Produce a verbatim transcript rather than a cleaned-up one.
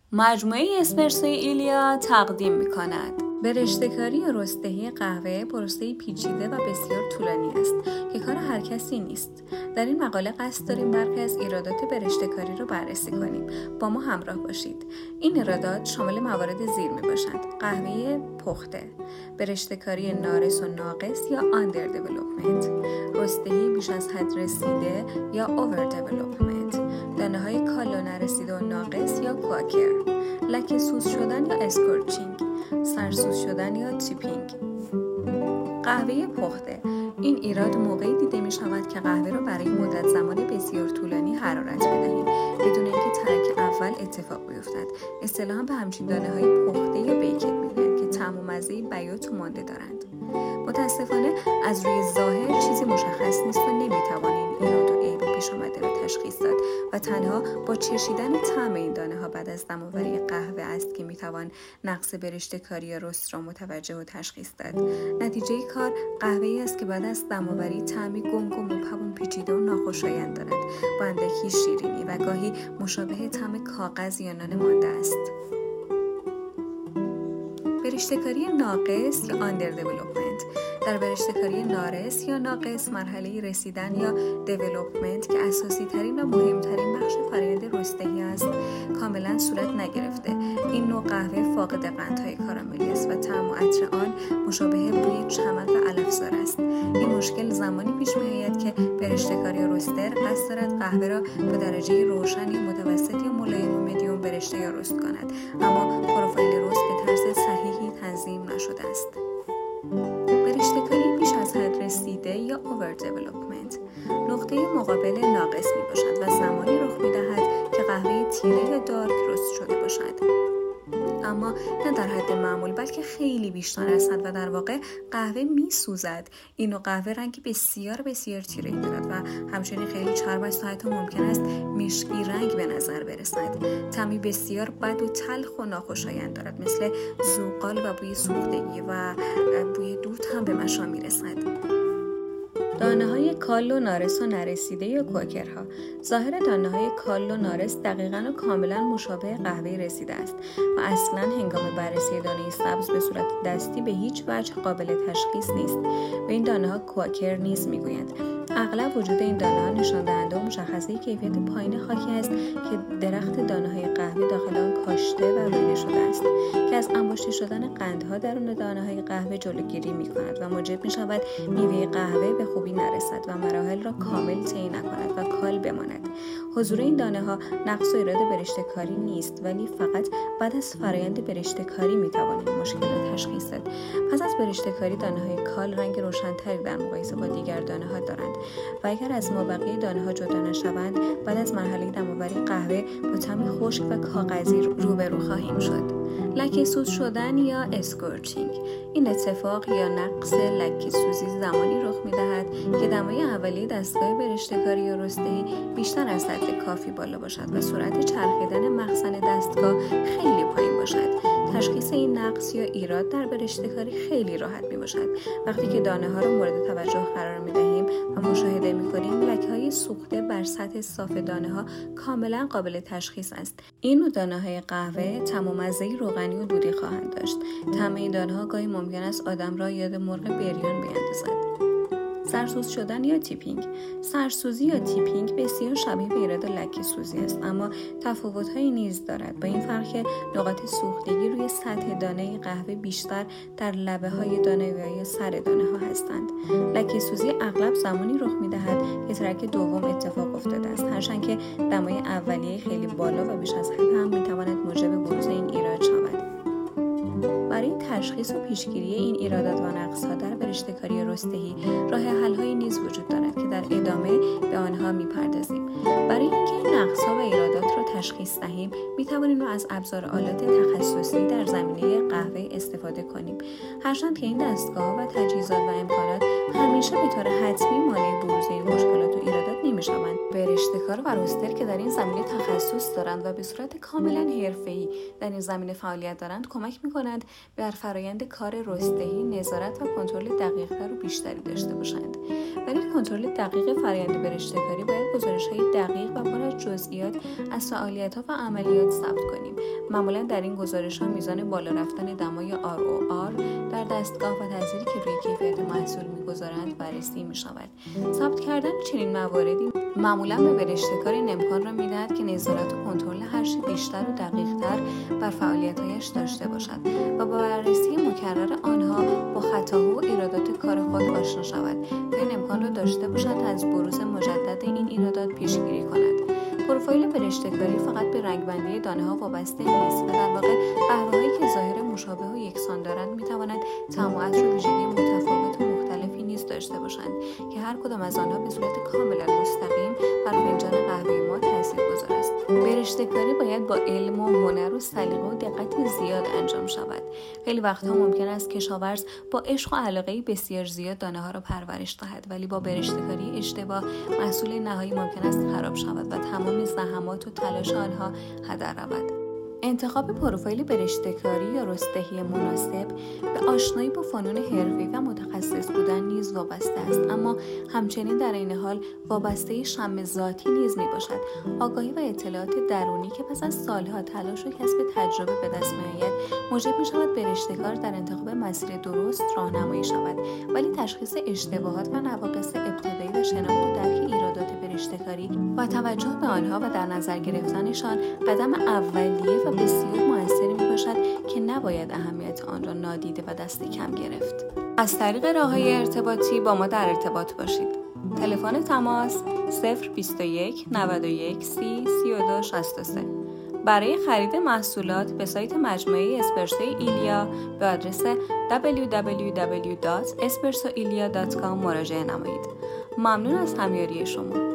مجموعه اسپرسوی ایلیا تقدیم می‌کند. برشته‌کاری رسته‌ای قهوه پروسه‌ای پیچیده و بسیار طولانی است که کار هر کسی نیست. در این مقاله قصد داریم برخی از ایرادات برشته‌کاری را بررسی کنیم. با ما همراه باشید. این ایرادات شامل موارد زیر میباشند: قهوه پخته، برشته‌کاری نارس و ناقص یا آندر دیولپمنت، رسته‌ای بیش از حد رسیده یا اوور دیولپمنت، دانه‌های کال و نرسیده و ناقص یا کواکر، لکه سوز شدن یا اسکورچینگ، سرسوز شدن یا چیپینگ. قهوه پخته. این ایراد موقعی دیده می شود که قهوه را برای مدت زمان بسیار طولانی حرارت بدهیم بدون اینکه ترک اول اتفاق بیفتد. اصطلاحاً به همچین دانه های پخته یا بیکت میگویند که طعم و مزه بیات و مانده دارند. متاسفانه از روی ظاهر چیزی مشخص نیست و نمیتوانیم ایراد و عیب پیش آمده را تشخیص داد و تنها با چشیدن طعم این دانه ها بعد از دم‌آوری قهوه است که میتوان نقص برشته‌کاری یا رست را متوجه و تشخیص داد. نتیجه کار قهوه‌ای است که بعد از دم‌آوری طعمی گنگ و مبهم، پیچیده و ناخوشایند دارد، با اندکی شیرینی و گاهی مشابه طعم کاغذ یا نان مانده است. برشته‌کاری ناقص یا آندر دیولپمنت. در برشته‌کاری نارس یا ناقص مرحله رسیدن یا دیولپمنت که اساسی ترین و مهمترین بخش فرآیند رسته‌ای است کاملا صورت نگرفته. این نوع قهوه فاقد قندهای کاراملی است و طعم و عطر آن مشابه بوی چمن و علفزار است. این مشکل زمانی پیش می‌آید که برشته‌کاری رستر قصد دارد قهوه را به درجه روشن یا متوسط یا ملایم و مدیوم برشته یا رست کند، اما پروفایل رست به طرز صحیحی تنظیم نشده است. برشته‌کاری بیش از حد رسیده یا اوور دیولپمنت نقطه مقابل ناقص می باشد و زمانی رخ می دهد که قهوه تیره یا دارک رست شده باشد، اما نه در حد معمول بلکه خیلی بیشتر هستند و در واقع قهوه می سوزد. این نوع قهوه رنگ بسیار بسیار تیره دارد و همچنین خیلی چرب است و حتی ممکن است مشکی رنگ به نظر برسد. طعمی بسیار بد و تلخ و ناخوشایند دارد، مثل زوغال و بوی سوختگی و بوی دود هم به مشام می رسد. دانه های کال و نارس و نرسیده یا کوکرها. ظاهر دانه های کال و نارس دقیقاً و کاملاً مشابه قهوه رسیده است و اصلاً هنگام بررسی دانه سبز به صورت دستی به هیچ وجه قابل تشخیص نیست. به این دانه ها کوکر نیز میگویند. اغلب وجود این دانه ها نشان دهنده و مشخصه کیفیت پایین خاکی است که درخت دانه های قهوه داخل آن کاشته و رویده شده است که از انباشته شدن قندها درون دانه های قهوه جلوگیری می کند و موجب می شود میوه قهوه به خوبی نرسد و مراحل را کامل طی نکند و کال بماند. حضور این دانه ها نقص و ایراد برشته‌کاری نیست، ولی فقط بعد از فرآیند برشته‌کاری می توانیم مشکل را تشخیص داد. پس از برشته‌کاری دانه های کال رنگ روشن‌تری در مقایسه با دیگر دانه ها دارند و اگر از مابقی دانه ها جدا نشوند بعد از مرحله دم‌آوری قهوه با طعم خشک و کاغذی روبرو خواهیم شد. لکه سوز شدن یا اسکورچینگ. این اتفاق یا نقص لکه سوزی زمانی رخ می‌دهد که دمای اولیه دستگاه برشته‌کاری یا رسته‌ای بیشتر از حد کافی بالا باشد و سرعت چرخیدن مخزن دستگاه خیلی پایین باشد. تشخیص این نقص یا ایراد در برشته‌کاری خیلی راحت می‌باشد. وقتی که دانه‌ها را مورد توجه قرار می‌دهیم و مشاهده می‌کنیم لکه‌های سوخته بر سطح صاف دانه‌ها کاملاً قابل تشخیص است. این نوع دانه‌های قهوه طعم و مزه روغنی و دودی خواهند داشت. طعم این دانه‌ها گاهی ممکن است آدم را یاد مرغ بریان بیندازد. سرسوز شدن یا تیپینگ. سرسوزی یا تیپینگ بسیار شبیه به ایراد لکه سوزی است، اما تفاوت‌هایی نیز دارد، با این فرق که نقاط سوختگی روی سطح دانه قهوه بیشتر در لبه‌های دانه و یا سر دانه‌ها هستند. لکه سوزی اغلب زمانی رخ می‌دهد که ترک دوم اتفاق افتاده است، هرچند که دمای اولیه خیلی بالا و بیش از حد هم می‌تواند موجب بروز این ایراد شود. برای تشخیص و پیشگیری این ایرادات و نقص‌ها در برشته‌کاری رسته‌ای راه حل‌هایی نیز وجود دارد که در ادامه به آنها می‌پردازیم. برای اینکه این نقص‌ها و ایرادات را تشخیص دهیم، می‌توانیم از ابزار آلات تخصصی در زمینه قهوه استفاده کنیم. هرچند که این دستگاه‌ها و تجهیزات و امکانات همیشه به طور حتمی مانع بروز این مشکلات و ایرادات نمی‌شوند. برشته‌کار و رستر که در این زمینه تخصص دارند و به صورت کاملاً حرفه‌ای در این زمینه فعالیت دارند، کمک می‌کنند بر فرآیند کار رسته‌ای نظارت و کنترل دقیق‌تر و بیشتری داشته باشند. برای کنترل دقیق فرآیند برشته‌کاری باید گزارش‌های دقیق و پر از جزئیات از فعالیت‌ها و عملیات ثبت کنیم. معمولا در این گزارش‌ها میزان بالا رفتن دمای آر او آر در دستگاه و تأثیری که روی کیفیت محصول می‌گذارند بررسی می‌شود. ثبت کردن چنین مواردی معمولا به برشته‌کار این امکان را می‌دهد که نظارت و کنترل هر چه بیشتر و دقیق‌تر بر فعالیت‌هایش داشته باشد و با بررسی مکرر آنها با خطاها و ایرادات کار خود آشنا شود و این امکان را داشته باشد تا از بروز مجدد این ایرادات پیشگیری کند. پروفایل برشته‌کاری فقط به رنگبندی دانه‌ها وابسته نیست و در واقع قهوه‌هایی که ظاهر مشابه و یکسان دارند می‌توانند طعم و عطر و ویژگی متفاوت و مختلفی نیز داشته باشند که هر کدام از آنها به صورت کاملا مستقیم بر فنجان قهوه ما تاثیرگذار است. برشته‌کاری باید با علم و هنر و سلیقه و دقت زیاد انجام شود. خیلی وقتها ممکن است کشاورز با عشق و علاقه بسیار زیاد دانه‌ها را پرورش دهد، ولی با برشته‌کاری اشتباه محصول نهایی ممکن است خراب شود و تمام زحمات و تلاش آنها هدر رود. انتخاب پروفایل برشته‌کاری یا رستهی مناسب به آشنایی با فنون حرفه‌ای و متخصص بودن نیز وابسته است، اما همچنین در این حال وابسته شم ذاتی نیز میباشد. آگاهی و اطلاعات درونی که پس از سالها تلاش و کسب تجربه به دست میآید موجب میشود برشته‌کار در انتخاب مسیر درست راهنمایی شود، ولی تشخیص اشتباهات و نواقص ابتدایی و شناخت و درک ایرادات برشته‌کاری و توجه به آنها و در نظر گرفتنشان قدم اولیه و بسیار موثری میباشد که نباید اهمیت آن را نادیده و دست کم گرفت. از طریق راه‌های ارتباطی با ما در ارتباط باشید. تلفن تماس صفر بیست و یک نود و یک سی سی و دو شصت و سه. برای خرید محصولات به سایت مجموعه اسپرسو ایلیا به آدرس دبلیو دبلیو دبلیو دات اسپرسو ایلیا دات کام مراجعه نمایید. ممنون از همیاری شما.